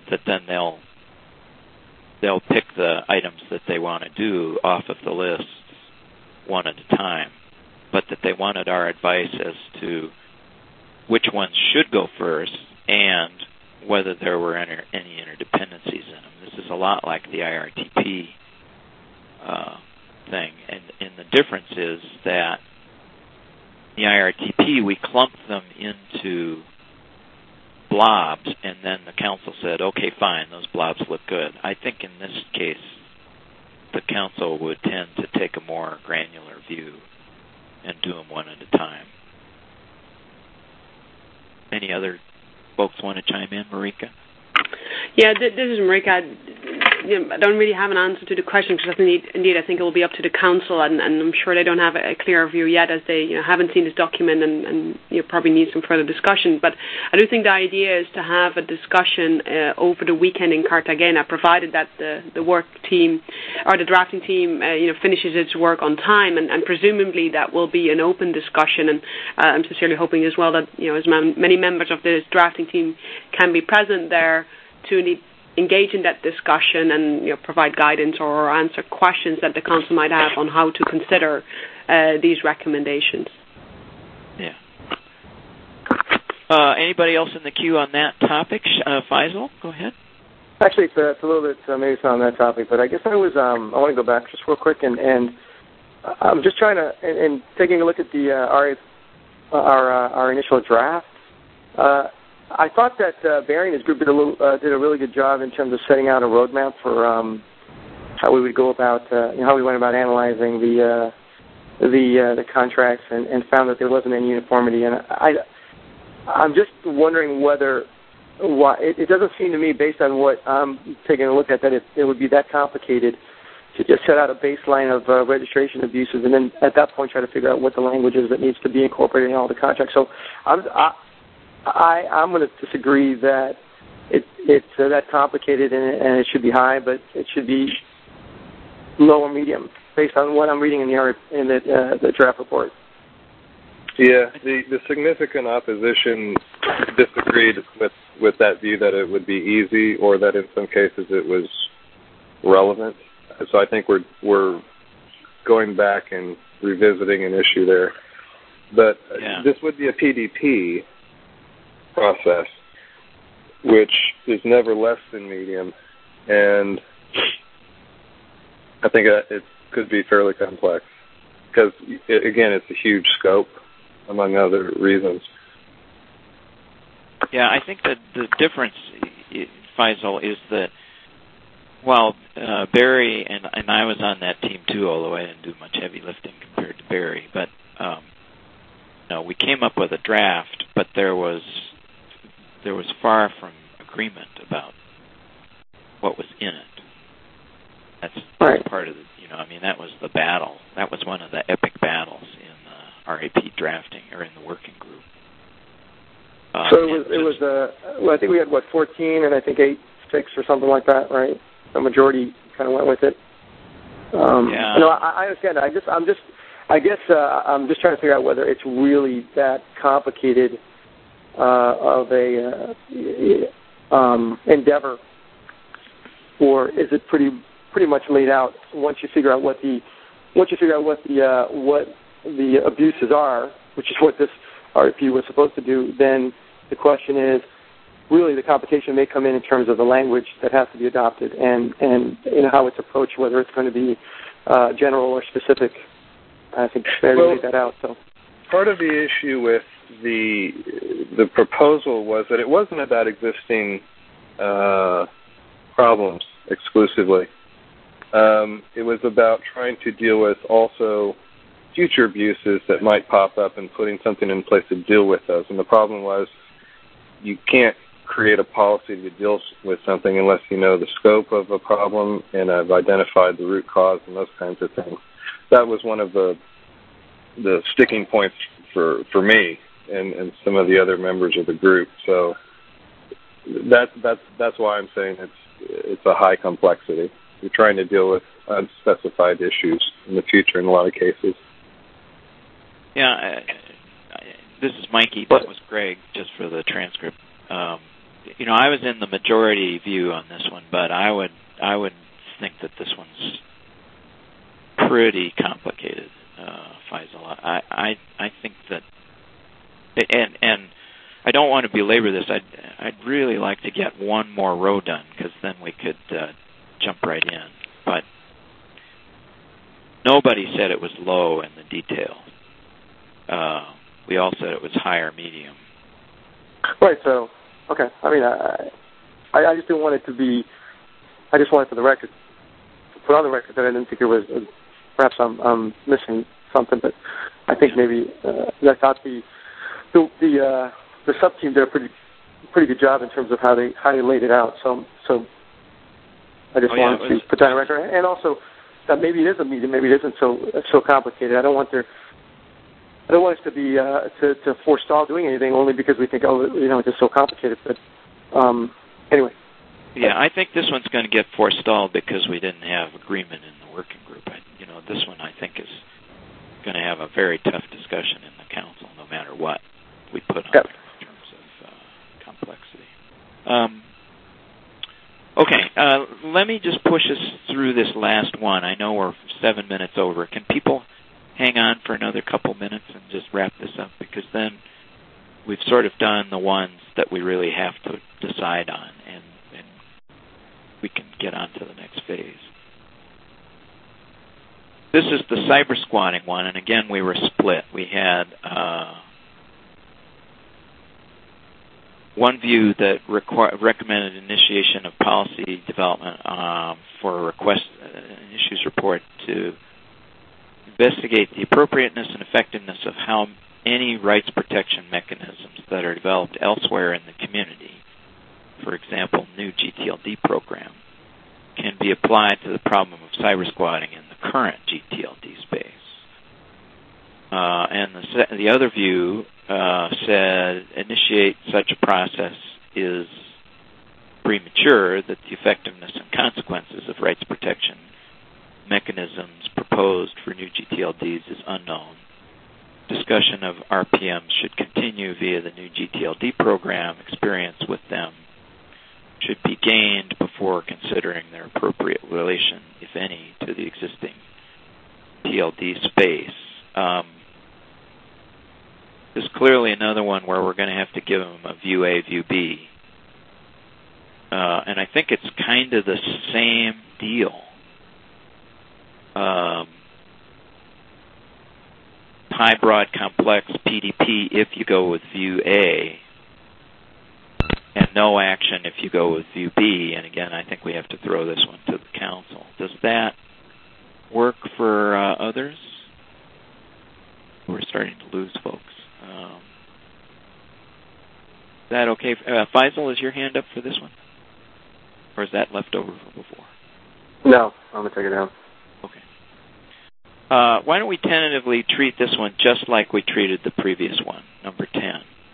that then they'll pick the items that they want to do off of the list one at a time, but that they wanted our advice as to which ones should go first and whether there were any interdependencies in them. This is a lot like the IRTP thing, and the difference is that the IRTP, we clumped them into blobs, and then the council said, okay, fine, those blobs look good. I think in this case, the council would tend to take a more granular view and do them one at a time. Any other folks want to chime in, Marika? Yeah, this is Marika. I don't really have an answer to the question because indeed I think it will be up to the council, and I'm sure they don't have a clear view yet, as they haven't seen this document and probably need some further discussion. But I do think the idea is to have a discussion over the weekend in Cartagena, provided that the work team or the drafting team finishes its work on time, and presumably that will be an open discussion. And I'm sincerely hoping as well that as many members of this drafting team can be present there to engage in that discussion and provide guidance or answer questions that the council might have on how to consider these recommendations. Yeah. Anybody else in the queue on that topic? Faisal, go ahead. Actually, it's a little bit maybe it's not on that topic, but I guess I want to go back just real quick, and I'm just trying to and taking a look at the our initial draft. I thought that Barry and his group did a really good job in terms of setting out a roadmap for how we would go about how we went about analyzing the contracts, and found that there wasn't any uniformity. And I'm just wondering why it doesn't seem to me, based on what I'm taking a look at, that it would be that complicated to just set out a baseline of registration abuses, and then at that point try to figure out what the language is that needs to be incorporated in all the contracts. So I'm going to disagree that it's that complicated and it should be high, but it should be low or medium based on what I'm reading in the draft report. Yeah, the significant opposition disagreed with that view that it would be easy, or that in some cases it was relevant. So I think we're going back and revisiting an issue there. But This would be a PDP process, which is never less than medium, and I think it could be fairly complex because, again, it's a huge scope, among other reasons. Yeah, I think that the difference, Faisal, is that while Barry and I was on that team too, although I didn't do much heavy lifting compared to Barry, but we came up with a draft, but there was far from agreement about what was in it. That's part of the, that was the battle. That was one of the epic battles in RAP drafting, or in the working group. So it was I think we had 14, and I think 8-6 or something like that, right? The majority kind of went with it. I understand that. I guess I'm just trying to figure out whether it's really that complicated of a endeavor, or is it pretty much laid out once you figure out what the abuses are, which is what this RFP was supposed to do. Then the question is, really the complication may come in terms of the language that has to be adopted and how it's approached, whether it's going to be general or specific. I think it's fair to leave that out. So part of the issue with the proposal was that it wasn't about existing problems exclusively. It was about trying to deal with also future abuses that might pop up and putting something in place to deal with those. And the problem was you can't create a policy to deal with something unless you know the scope of a problem and have identified the root cause and those kinds of things. That was one of the sticking points for me and some of the other members of the group. So that's why I'm saying it's a high complexity. You're trying to deal with unspecified issues in the future in a lot of cases. Yeah, this is Mikey. That was Greg, just for the transcript. I was in the majority view on this one, but I would think that this one's pretty complicated, Faisal. I think that, and I don't want to belabor this. I'd really like to get one more row done, because then we could jump right in. But nobody said it was low in the detail. We all said it was high or medium. Right. So, okay. I mean, I just didn't want it to be. I just wanted for the record to put on the record that I didn't think it was. Perhaps I'm missing something, but I think maybe I thought the sub team did a pretty good job in terms of how they laid it out. So I just wanted to put that on the record, and also that maybe it is a medium, maybe it isn't so complicated. I don't want us to be to forestall doing anything only because we think it's just so complicated. But anyway. Yeah, I think this one's going to get forestalled because we didn't have agreement in the working group. This one I think is going to have a very tough discussion in the council, no matter what we put on there in terms of complexity. Okay, let me just push us through this last one. I know we're 7 minutes over. Can people hang on for another couple minutes and just wrap this up? Because then we've sort of done the ones that we really have to decide on, and we can get on to the next phase. This is the cyber squatting one, and again, we were split. We had one view that recommended initiation of policy development for a request an issues report to investigate the appropriateness and effectiveness of how any rights protection mechanisms that are developed elsewhere in the community, for example, new GTLD program, can be applied to the problem of cyber squatting in the current GTLD space. And the other view said initiate such a process is premature, that the effectiveness and consequences of rights protection mechanisms proposed for new GTLDs is unknown. Discussion of RPMs should continue via the new GTLD program. Experience with them should be gained before considering their appropriate relation, if any, to the existing TLD space. This is clearly another one where we're going to have to give them a view A, view B. And I think it's kind of the same deal. High, broad, complex PDP if you go with view A, and no action if you go with view B. And again, I think we have to throw this one to the council. Does that work for others? We're starting to lose folks. Is that okay? Faisal, is your hand up for this one? Or is that left over from before? No, I'm going to take it down. Okay. Why don't we tentatively treat this one just like we treated the previous one, number 10.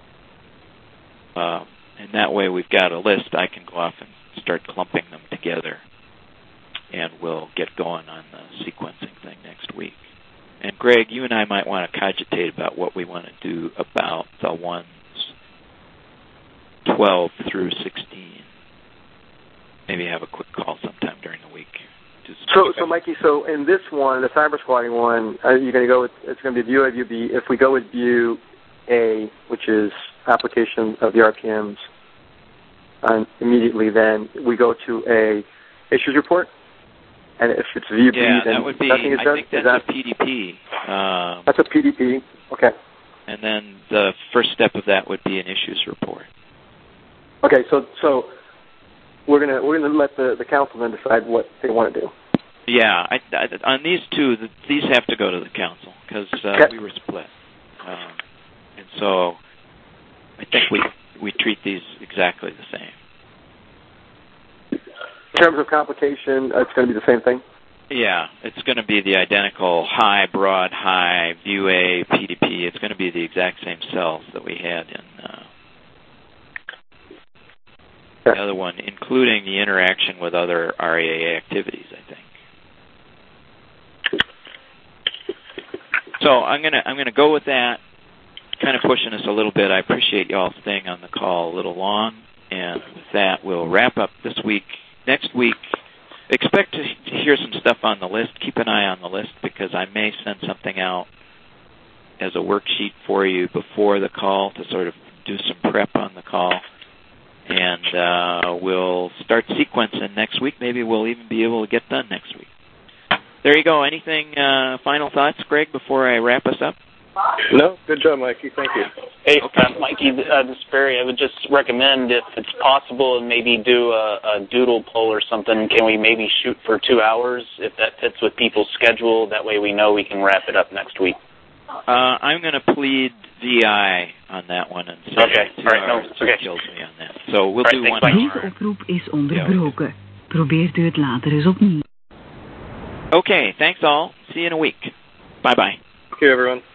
And that way we've got a list. I can go off and start clumping them together. And we'll get going on the sequencing thing next week. And Greg, you and I might want to cogitate about what we want to do about the ones 12 through 16. Maybe have a quick call sometime during the week. So Mikey, so in this one, the cyber squatting one, you're going to go with, it's going to be view A, view B. If we go with view A, which is application of the RPMs, immediately then we go to a issues report. And if it's view B, then that would be, nothing is done? I think that's a PDP. That's a PDP. Okay. And then the first step of that would be an issues report. Okay, so we're gonna let the council then decide what they want to do. Yeah, on these two, these have to go to the council because we were split, and so I think we treat these exactly the same. In terms of complication, it's going to be the same thing? Yeah, it's going to be the identical high, broad, high, view A, PDP. It's going to be the exact same cells that we had in the other one, including the interaction with other RAA activities, I think. So I'm gonna go with that. Kind of pushing us a little bit. I appreciate y'all staying on the call a little long, and And with that, we'll wrap up this week. Next week, expect to hear some stuff on the list. Keep an eye on the list because I may send something out as a worksheet for you before the call to sort of do some prep on the call. And we'll start sequencing next week. Maybe we'll even be able to get done next week. There you go. Anything, final thoughts, Greg, before I wrap us up? No, good job, Mikey. Thank you. Hey, Mikey, this is Barry. I would just recommend, if it's possible, maybe do a doodle poll or something. Can we maybe shoot for 2 hours if that fits with people's schedule? That way we know we can wrap it up next week. I'm going to plead VI on that one and say okay. All right. No, it's okay. Kills me on that. So we'll do 1 hour. Deze oproep is onderbroken. Probeert u het later eens opnieuw. Okay, thanks all. See you in a week. Bye-bye. Thank you, everyone.